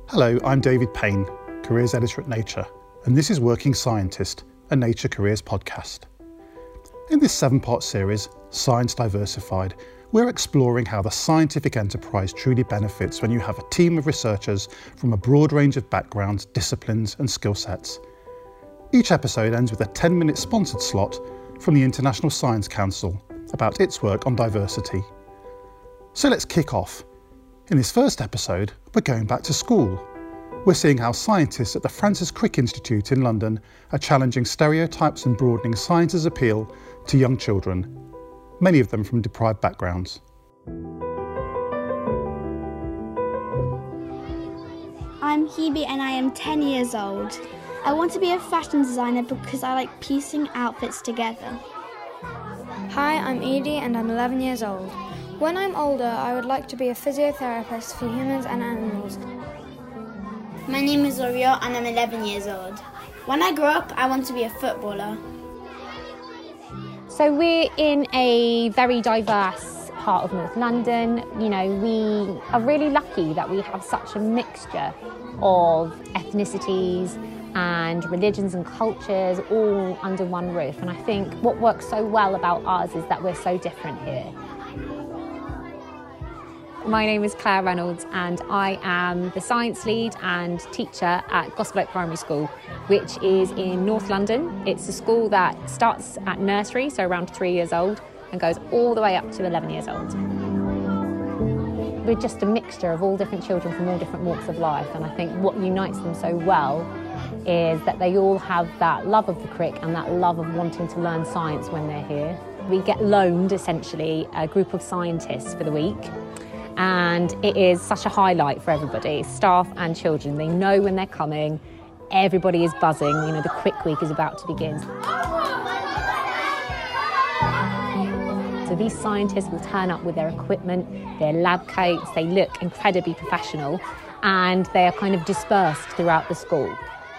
Hello, I'm David Payne, Careers Editor at Nature, and this is Working Scientist, a Nature Careers podcast. In this 7-part series, Science Diversified, we're exploring how the scientific enterprise truly benefits when you have a team of researchers from a broad range of backgrounds, disciplines and skill sets. Each episode ends with a 10-minute sponsored slot from the International Science Council about its work on diversity. So let's kick off. In this first episode, we're going back to school. We're seeing how scientists at the Francis Crick Institute in London are challenging stereotypes and broadening science's appeal to young children, many of them from deprived backgrounds. I'm Hebe and I am 10 years old. I want to be a fashion designer because I like piecing outfits together. Hi, I'm Edie and I'm 11 years old. When I'm older, I would like to be a physiotherapist for humans and animals. My name is Oriel and I'm 11 years old. When I grow up, I want to be a footballer. So we're in a very diverse part of North London. You know, we are really lucky that we have such a mixture of ethnicities and religions and cultures all under one roof. And I think what works so well about us is that we're so different here. My name is Claire Reynolds and I am the science lead and teacher at Gospel Oak Primary School, which is in North London. It's a school that starts at nursery, so around 3 years old, and goes all the way up to 11 years old. We're just a mixture of all different children from all different walks of life, and I think what unites them so well is that they all have that love of the Crick and that love of wanting to learn science when they're here. We get loaned, essentially, a group of scientists for the week. And it is such a highlight for everybody, staff and children. They know when they're coming, everybody is buzzing, you know, the Crick Week is about to begin. So these scientists will turn up with their equipment, their lab coats, they look incredibly professional, and they are kind of dispersed throughout the school.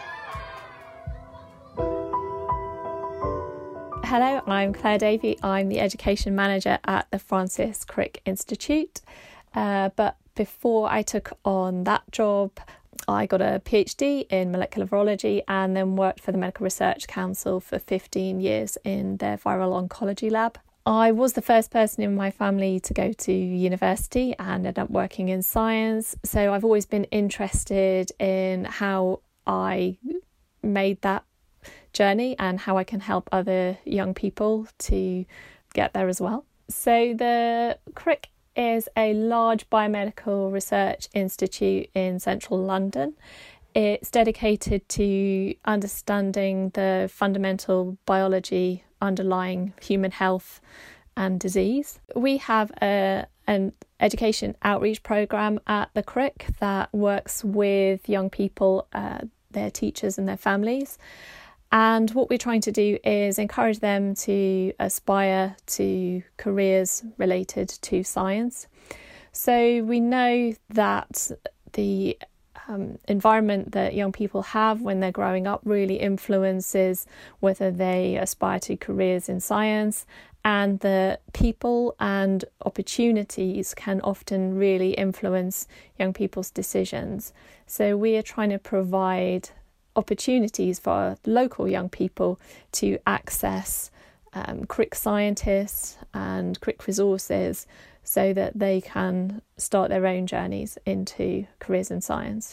Hello, I'm Claire Davey. I'm the Education Manager at the Francis Crick Institute. But before I took on that job, I got a PhD in molecular virology and then worked for the Medical Research Council for 15 years in their viral oncology lab. I was the first person in my family to go to university and ended up working in science. So I've always been interested in how I made that journey and how I can help other young people to get there as well. So the Crick is a large biomedical research institute in central London. It's dedicated to understanding the fundamental biology underlying human health and disease. We have an education outreach programme at the Crick that works with young people, their teachers and their families. And what we're trying to do is encourage them to aspire to careers related to science. So we know that the environment that young people have when they're growing up really influences whether they aspire to careers in science, and the people and opportunities can often really influence young people's decisions. So we are trying to provide opportunities for local young people to access Crick scientists and Crick resources so that they can start their own journeys into careers in science.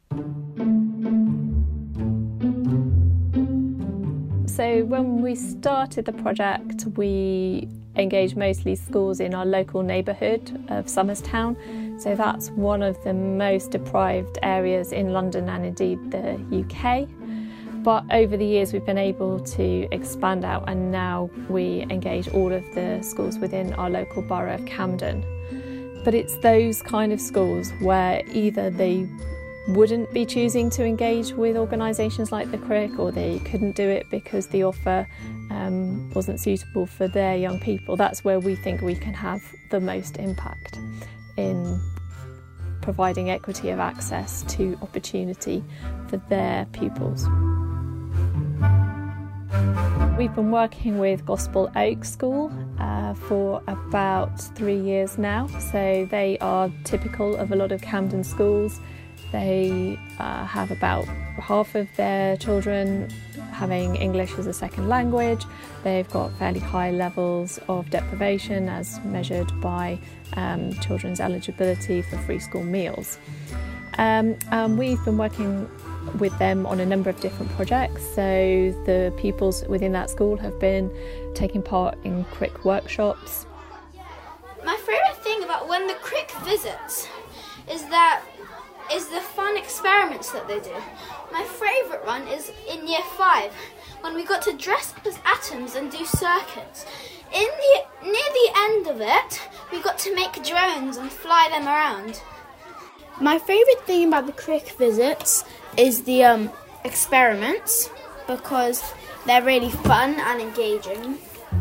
So when we started the project, we engaged mostly schools in our local neighbourhood of Somerstown. So that's one of the most deprived areas in London and indeed the UK. But over the years we've been able to expand out, and now we engage all of the schools within our local borough of Camden. But it's those kind of schools where either they wouldn't be choosing to engage with organisations like the Crick, or they couldn't do it because the offer wasn't suitable for their young people. That's where we think we can have the most impact in providing equity of access to opportunity for their pupils. We've been working with Gospel Oak School for about 3 years now. So they are typical of a lot of Camden schools. they have about half of their children having English as a second language. They've got fairly high levels of deprivation as measured by children's eligibility for free school meals. We've been working with them on a number of different projects. So the pupils within that school have been taking part in Crick workshops. My favourite thing about when the Crick visits is the fun experiments that they do. My favourite one is in year 5, when we got to dress up as atoms and do circuits. Near the end of it, we got to make drones and fly them around. My favourite thing about the Crick visits is the experiments, because they're really fun and engaging.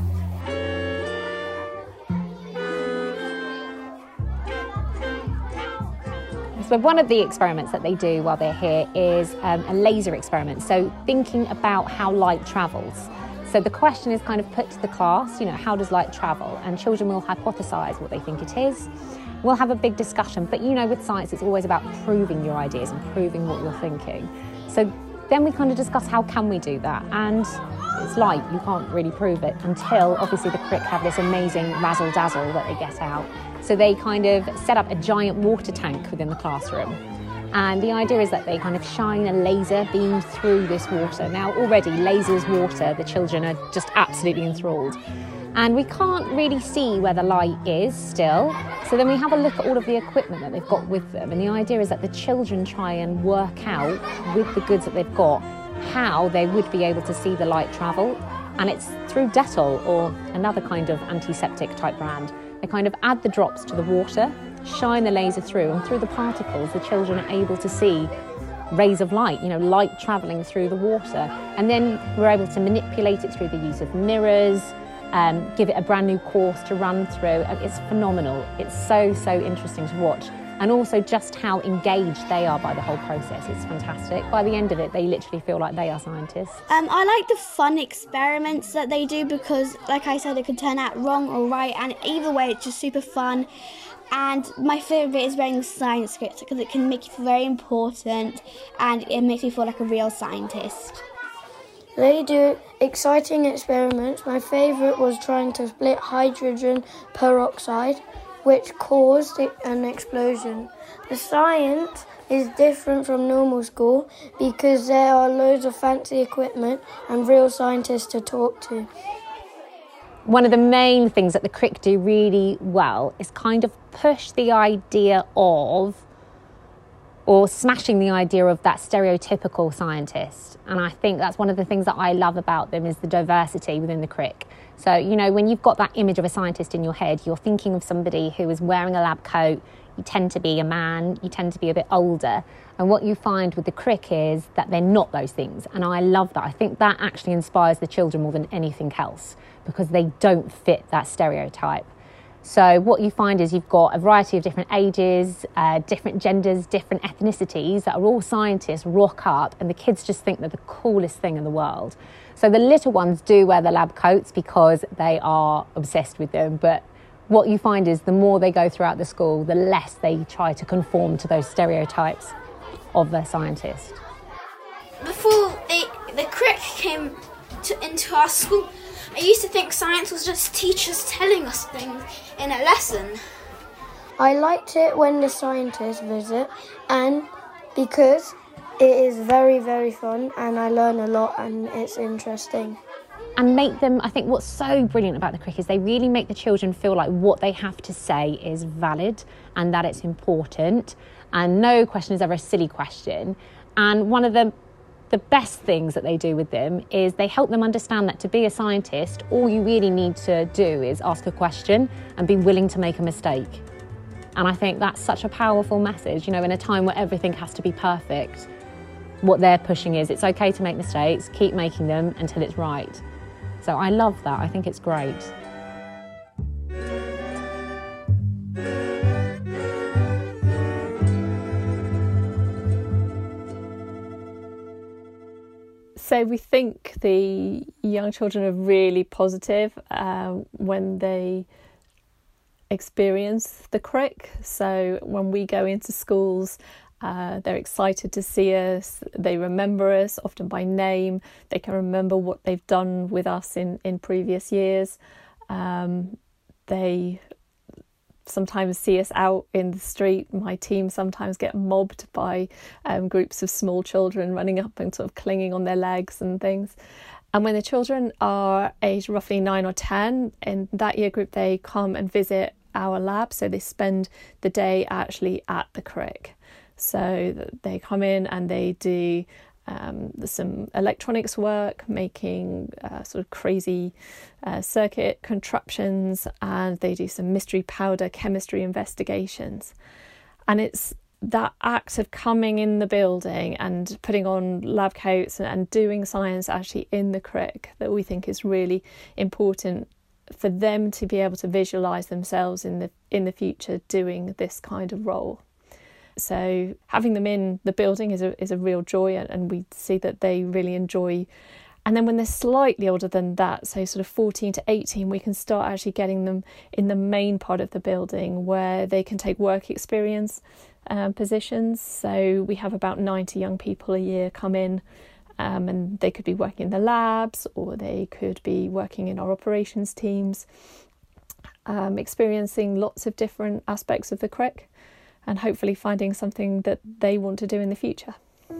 So one of the experiments that they do while they're here is a laser experiment. So thinking about how light travels. So the question is kind of put to the class, how does light travel? And children will hypothesise what they think it is. We'll have a big discussion, but with science, it's always about proving your ideas and proving what you're thinking. So then we kind of discuss how can we do that? And it's light, you can't really prove it until obviously the Crick have this amazing razzle dazzle that they get out. So they kind of set up a giant water tank within the classroom. And the idea is that they kind of shine a laser beam through this water. Now already lasers, water, the children are just absolutely enthralled. And we can't really see where the light is still. So then we have a look at all of the equipment that they've got with them. And the idea is that the children try and work out with the goods that they've got how they would be able to see the light travel. And it's through Dettol or another kind of antiseptic type brand. They kind of add the drops to the water, shine the laser through, and through the particles, the children are able to see rays of light, light travelling through the water. And then we're able to manipulate it through the use of mirrors, give it a brand new course to run through. It's phenomenal. It's so interesting to watch. And also just how engaged they are by the whole process. It's fantastic. By the end of it, they literally feel like they are scientists. I like the fun experiments that they do because, like I said, it could turn out wrong or right, and either way, it's just super fun. And my favourite is wearing the science kits because it can make you feel very important and it makes me feel like a real scientist. They do exciting experiments. My favourite was trying to split hydrogen peroxide, which caused an explosion. The science is different from normal school because there are loads of fancy equipment and real scientists to talk to. One of the main things that the Crick do really well is kind of push the idea of, or smashing the idea of that stereotypical scientist. And I think that's one of the things that I love about them is the diversity within the Crick. So, when you've got that image of a scientist in your head, you're thinking of somebody who is wearing a lab coat, you tend to be a man, you tend to be a bit older. And what you find with the Crick is that they're not those things. And I love that. I think that actually inspires the children more than anything else because they don't fit that stereotype. So what you find is you've got a variety of different ages, different genders, different ethnicities that are all scientists rock up, and the kids just think they're the coolest thing in the world. So the little ones do wear the lab coats because they are obsessed with them, but what you find is the more they go throughout the school, the less they try to conform to those stereotypes of their scientist. Before the Crick came into our school, I used to think science was just teachers telling us things in a lesson. I liked it when the scientists visit, and because it is very, very fun and I learn a lot and it's interesting. And make them, I think what's so brilliant about the Crick is they really make the children feel like what they have to say is valid and that it's important, and no question is ever a silly question. And one of the best things that they do with them is they help them understand that to be a scientist, all you really need to do is ask a question and be willing to make a mistake. And I think that's such a powerful message, in a time where everything has to be perfect. What they're pushing is it's okay to make mistakes, keep making them until it's right. So I love that. I think it's great. So we think the young children are really positive when they experience the Crick. So when we go into schools, They're excited to see us. They remember us, often by name. They can remember what they've done with us in previous years. They sometimes see us out in the street. My team sometimes get mobbed by groups of small children running up and sort of clinging on their legs and things. And when the children are aged roughly 9 or 10, in that year group, they come and visit our lab. So they spend the day actually at the Crick. So they come in and they do some electronics work, making sort of crazy circuit contraptions, and they do some mystery powder chemistry investigations. And it's that act of coming in the building and putting on lab coats and doing science actually in the Crick that we think is really important for them to be able to visualise themselves in the future doing this kind of role. So having them in the building is a real joy, and we see that they really enjoy. And then when they're slightly older than that, so sort of 14 to 18, we can start actually getting them in the main part of the building where they can take work experience positions. So we have about 90 young people a year come in, and they could be working in the labs, or they could be working in our operations teams, experiencing lots of different aspects of the Crick, and hopefully finding something that they want to do in the future.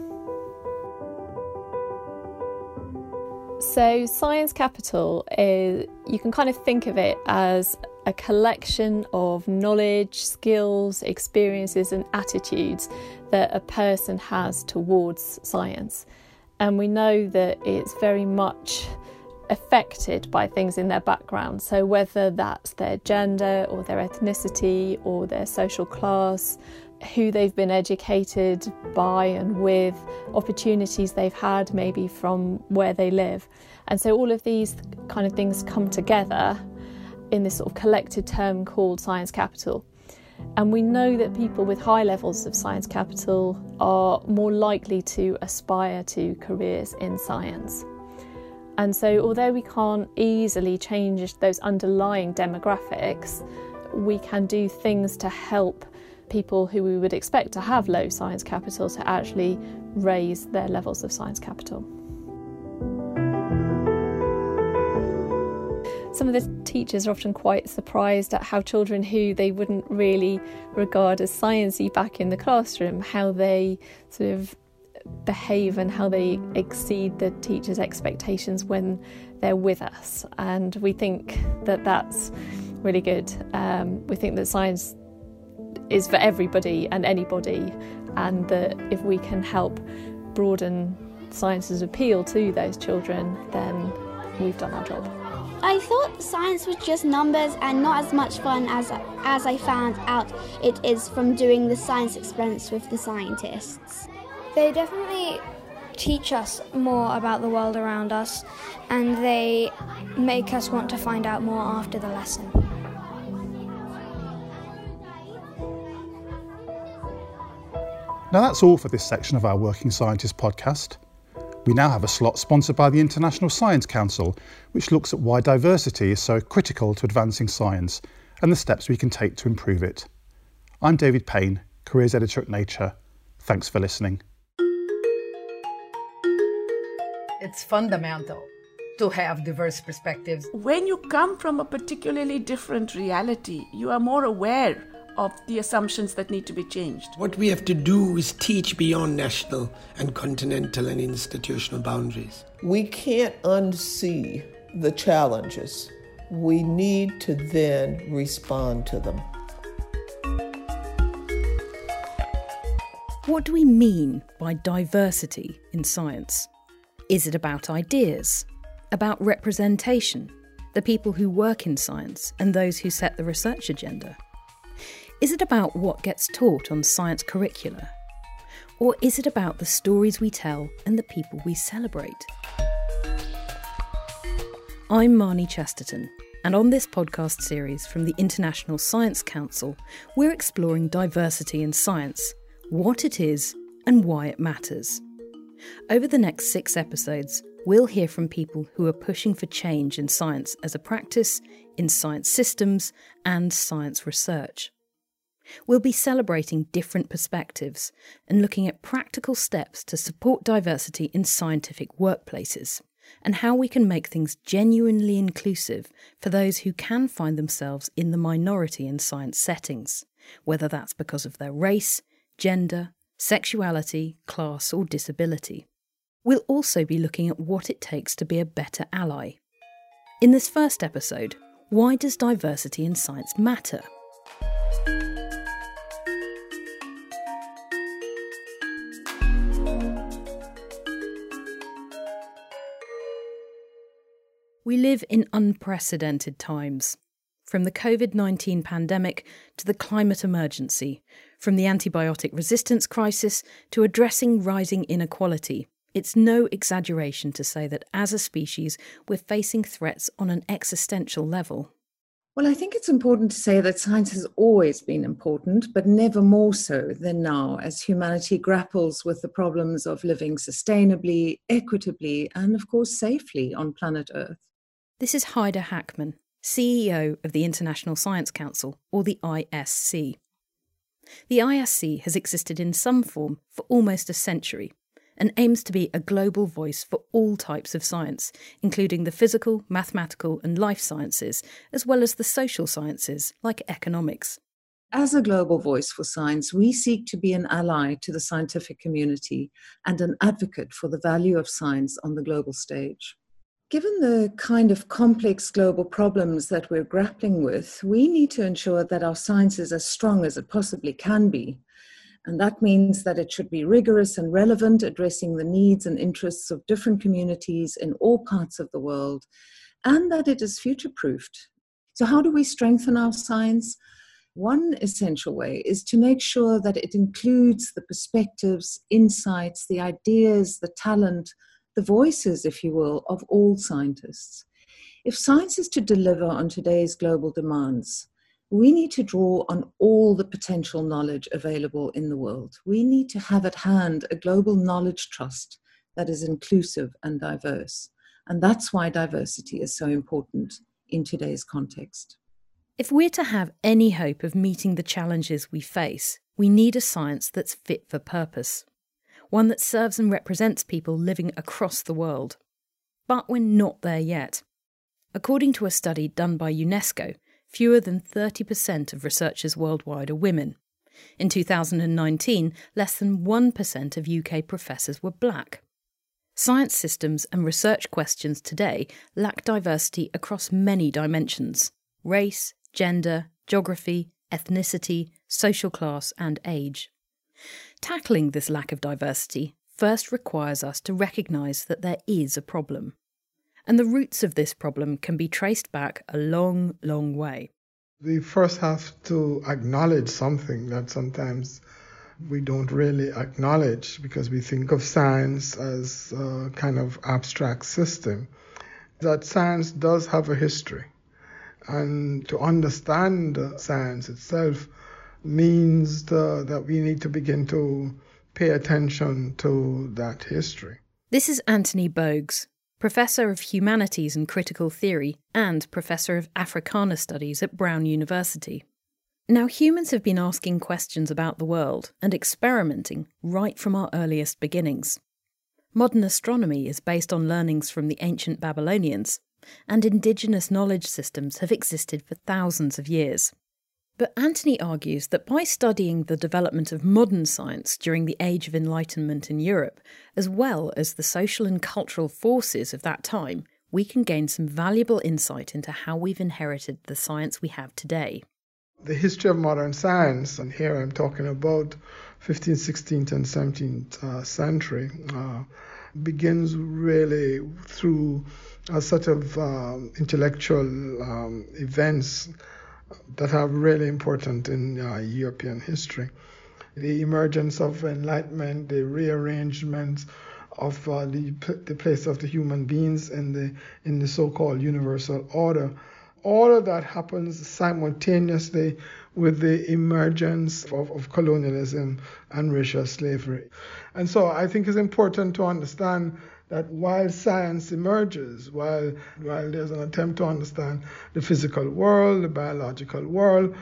So Science Capital you can kind of think of it as a collection of knowledge, skills, experiences and attitudes that a person has towards science. And we know that it's very much affected by things in their background. So whether that's their gender or their ethnicity or their social class, who they've been educated by and with, opportunities they've had maybe from where they live. And so all of these kind of things come together in this sort of collected term called Science Capital. And we know that people with high levels of Science Capital are more likely to aspire to careers in science. And so although we can't easily change those underlying demographics, we can do things to help people who we would expect to have low Science Capital to actually raise their levels of Science Capital. Some of the teachers are often quite surprised at how children who they wouldn't really regard as sciencey back in the classroom, how they sort of behave and how they exceed the teachers' expectations when they're with us. And we think that that's really good. We think that science is for everybody and anybody, and that if we can help broaden science's appeal to those children, then we've done our job. I thought science was just numbers and not as much fun as I found out it is from doing the science experiments with the scientists. They definitely teach us more about the world around us, and they make us want to find out more after the lesson. Now that's all for this section of our Working Scientist podcast. We now have a slot sponsored by the International Science Council, which looks at why diversity is so critical to advancing science and the steps we can take to improve it. I'm David Payne, Careers Editor at Nature. Thanks for listening. It's fundamental to have diverse perspectives. When you come from a particularly different reality, you are more aware of the assumptions that need to be changed. What we have to do is teach beyond national and continental and institutional boundaries. We can't unsee the challenges. We need to then respond to them. What do we mean by diversity in science? Is it about ideas? About representation? The people who work in science and those who set the research agenda? Is it about what gets taught on science curricula? Or is it about the stories we tell and the people we celebrate? I'm Marnie Chesterton, and on this podcast series from the International Science Council, we're exploring diversity in science, what it is and why it matters. Over the next 6 episodes, we'll hear from people who are pushing for change in science as a practice, in science systems and science research. We'll be celebrating different perspectives and looking at practical steps to support diversity in scientific workplaces and how we can make things genuinely inclusive for those who can find themselves in the minority in science settings, whether that's because of their race, gender, sexuality, class or disability. We'll also be looking at what it takes to be a better ally. In this first episode, why does diversity in science matter? We live in unprecedented times. From the COVID-19 pandemic to the climate emergency, from the antibiotic resistance crisis to addressing rising inequality, it's no exaggeration to say that as a species, we're facing threats on an existential level. Well, I think it's important to say that science has always been important, but never more so than now, as humanity grapples with the problems of living sustainably, equitably, and of course safely on planet Earth. This is Haida Hackman, CEO of the International Science Council, or the ISC. The ISC has existed in some form for almost a century and aims to be a global voice for all types of science, including the physical, mathematical and life sciences, as well as the social sciences, like economics. As a global voice for science, we seek to be an ally to the scientific community and an advocate for the value of science on the global stage. Given the kind of complex global problems that we're grappling with, we need to ensure that our science is as strong as it possibly can be. And that means that it should be rigorous and relevant, addressing the needs and interests of different communities in all parts of the world, and that it is future-proofed. So how do we strengthen our science? One essential way is to make sure that it includes the perspectives, insights, the ideas, the talent, the voices, if you will, of all scientists. If science is to deliver on today's global demands, we need to draw on all the potential knowledge available in the world. We need to have at hand a global knowledge trust that is inclusive and diverse. And that's why diversity is so important in today's context. If we're to have any hope of meeting the challenges we face, we need a science that's fit for purpose. One that serves and represents people living across the world. But we're not there yet. According to a study done by UNESCO, fewer than 30% of researchers worldwide are women. In 2019, less than 1% of UK professors were black. Science systems and research questions today lack diversity across many dimensions: race, gender, geography, ethnicity, social class and age. Tackling this lack of diversity first requires us to recognise that there is a problem. And the roots of this problem can be traced back a long, long way. We first have to acknowledge something that sometimes we don't really acknowledge because we think of science as a kind of abstract system. That science does have a history. And to understand science itself means that we need to begin to pay attention to that history. This is Anthony Bogues, Professor of Humanities and Critical Theory and Professor of Africana Studies at Brown University. Now, humans have been asking questions about the world and experimenting right from our earliest beginnings. Modern astronomy is based on learnings from the ancient Babylonians, and indigenous knowledge systems have existed for thousands of years. But Anthony argues that by studying the development of modern science during the Age of Enlightenment in Europe, as well as the social and cultural forces of that time, we can gain some valuable insight into how we've inherited the science we have today. The history of modern science, and here I'm talking about 15th, 16th and 17th century, begins really through a set of intellectual events that are really important in European history. The emergence of Enlightenment, the rearrangement of the place of the human beings in the so-called universal order. All of that happens simultaneously with the emergence of colonialism and racial slavery. And so I think it's important to understand that while science emerges, while there's an attempt to understand the physical world, the biological world,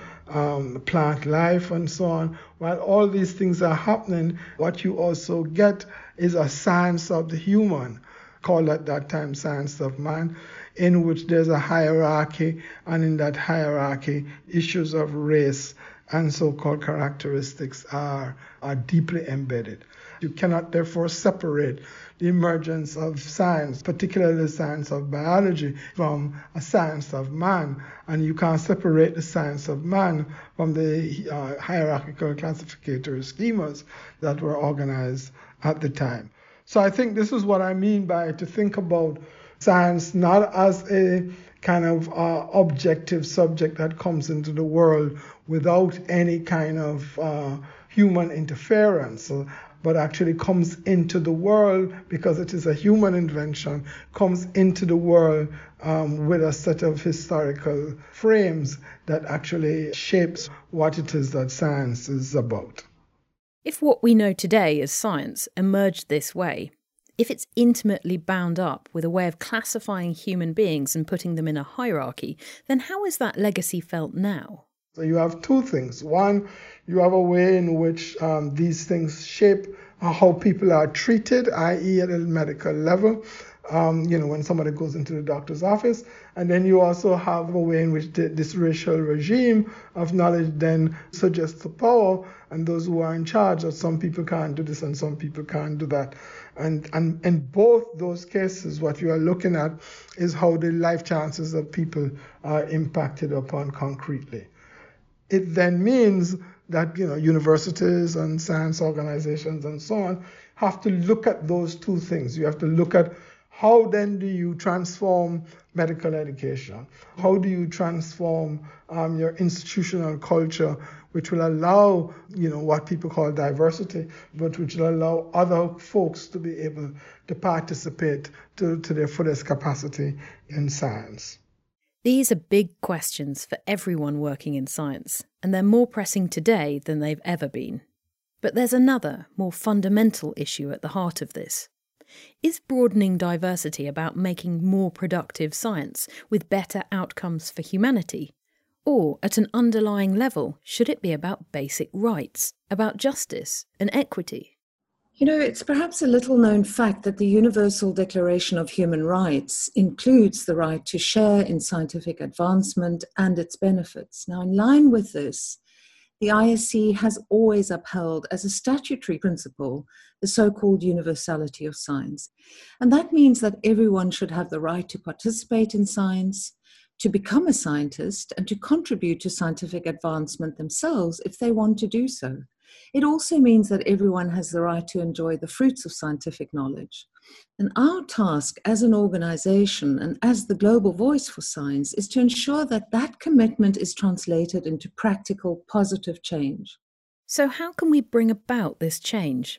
plant life and so on, while all these things are happening, what you also get is a science of the human, called at that time science of man, in which there's a hierarchy, and in that hierarchy, issues of race and so-called characteristics are deeply embedded. You cannot therefore separate the emergence of science, particularly the science of biology, from a science of man. And you can't separate the science of man from the hierarchical classificatory schemas that were organized at the time. So I think this is what I mean by to think about science not as a kind of objective subject that comes into the world without any kind of human interference, but actually comes into the world because it is a human invention, comes into the world with a set of historical frames that actually shapes what it is that science is about. If what we know today as science emerged this way, if it's intimately bound up with a way of classifying human beings and putting them in a hierarchy, then how is that legacy felt now? So you have two things. One, you have a way in which these things shape how people are treated, i.e. at a medical level, when somebody goes into the doctor's office. And then you also have a way in which this racial regime of knowledge then suggests the power and those who are in charge that some people can't do this and some people can't do that. And in both those cases, what you are looking at is how the life chances of people are impacted upon concretely. It then means that universities and science organizations and so on have to look at those two things. You have to look at how then do you transform medical education? How do you transform your institutional culture, which will allow, what people call diversity, but which will allow other folks to be able to participate to their fullest capacity in science? These are big questions for everyone working in science, and they're more pressing today than they've ever been. But there's another, more fundamental issue at the heart of this. Is broadening diversity about making more productive science with better outcomes for humanity? Or, at an underlying level, should it be about basic rights, about justice and equity? It's perhaps a little-known fact that the Universal Declaration of Human Rights includes the right to share in scientific advancement and its benefits. Now, in line with this, the ISC has always upheld as a statutory principle the so-called universality of science. And that means that everyone should have the right to participate in science, to become a scientist, and to contribute to scientific advancement themselves if they want to do so. It also means that everyone has the right to enjoy the fruits of scientific knowledge. And our task as an organization and as the global voice for science is to ensure that that commitment is translated into practical, positive change. So how can we bring about this change?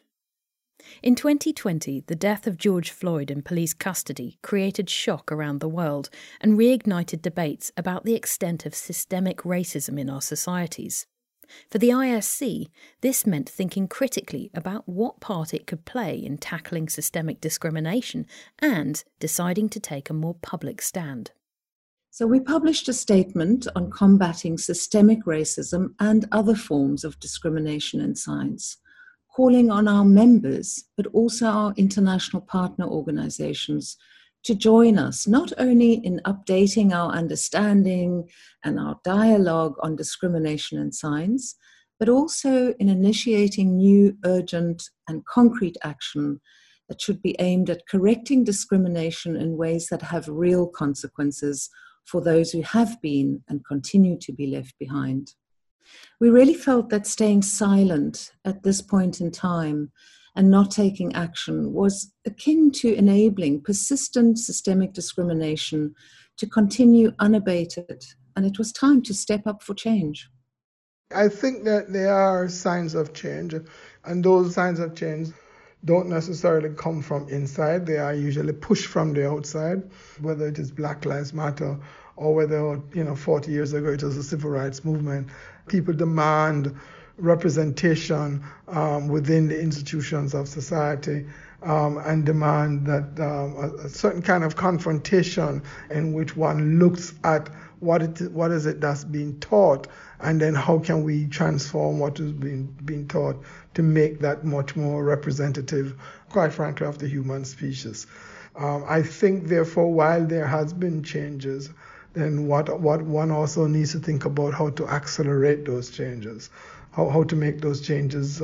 In 2020, the death of George Floyd in police custody created shock around the world and reignited debates about the extent of systemic racism in our societies. For the ISC, this meant thinking critically about what part it could play in tackling systemic discrimination and deciding to take a more public stand. So we published a statement on combating systemic racism and other forms of discrimination in science, calling on our members, but also our international partner organizations, to join us, not only in updating our understanding and our dialogue on discrimination in science, but also in initiating new, urgent, and concrete action that should be aimed at correcting discrimination in ways that have real consequences for those who have been and continue to be left behind. We really felt that staying silent at this point in time and not taking action was akin to enabling persistent systemic discrimination to continue unabated, and it was time to step up for change. I think that there are signs of change, and those signs of change don't necessarily come from inside. They are usually pushed from the outside, whether it is Black Lives Matter or whether, 40 years ago it was the Civil Rights Movement. People demand representation within the institutions of society, and demand that a certain kind of confrontation in which one looks at what is it that's being taught, and then how can we transform what is being taught to make that much more representative, quite frankly, of the human species. I think, therefore, while there has been changes, then what one also needs to think about how to accelerate those changes, how to make those changes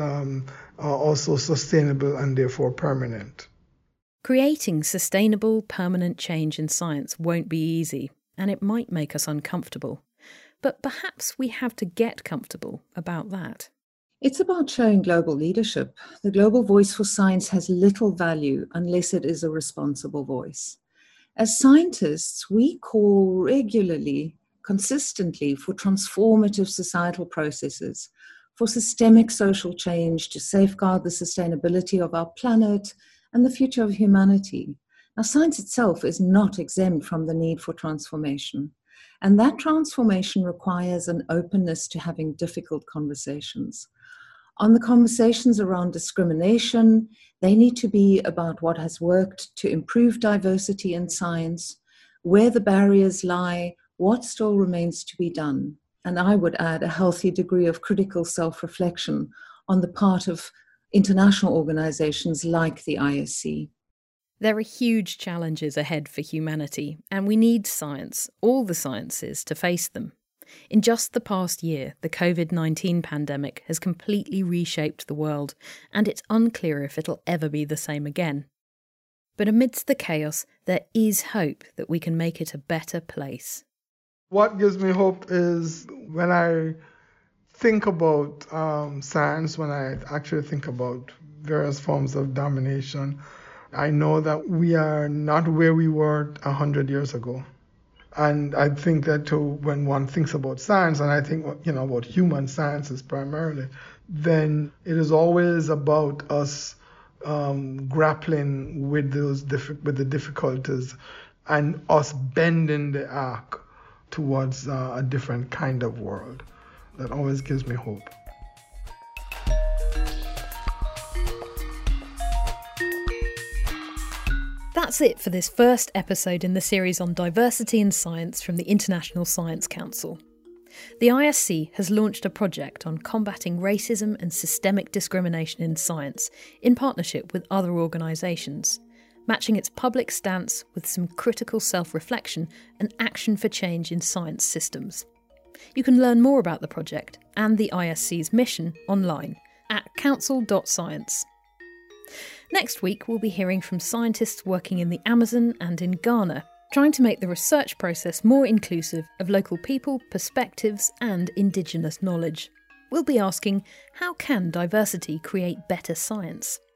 also sustainable and therefore permanent. Creating sustainable, permanent change in science won't be easy, and it might make us uncomfortable. But perhaps we have to get comfortable about that. It's about showing global leadership. The global voice for science has little value unless it is a responsible voice. As scientists, we call regularly, consistently for transformative societal processes, for systemic social change to safeguard the sustainability of our planet and the future of humanity. Now, science itself is not exempt from the need for transformation, and that transformation requires an openness to having difficult conversations. On the conversations around discrimination, they need to be about what has worked to improve diversity in science, where the barriers lie, what still remains to be done. And I would add a healthy degree of critical self-reflection on the part of international organizations like the ISC. There are huge challenges ahead for humanity, and we need science, all the sciences, to face them. In just the past year, the COVID-19 pandemic has completely reshaped the world, and it's unclear if it'll ever be the same again. But amidst the chaos, there is hope that we can make it a better place. What gives me hope is when I think about science, when I actually think about various forms of domination, I know that we are not where we were 100 years ago. And I think that too, when one thinks about science, and I think about human sciences primarily, then it is always about us grappling with the difficulties and us bending the arc towards a different kind of world. That always gives me hope. That's it for this first episode in the series on diversity in science from the International Science Council. The ISC has launched a project on combating racism and systemic discrimination in science in partnership with other organisations, matching its public stance with some critical self-reflection and action for change in science systems. You can learn more about the project and the ISC's mission online at council.science. Next week, we'll be hearing from scientists working in the Amazon and in Ghana, trying to make the research process more inclusive of local people, perspectives, and Indigenous knowledge. We'll be asking, how can diversity create better science?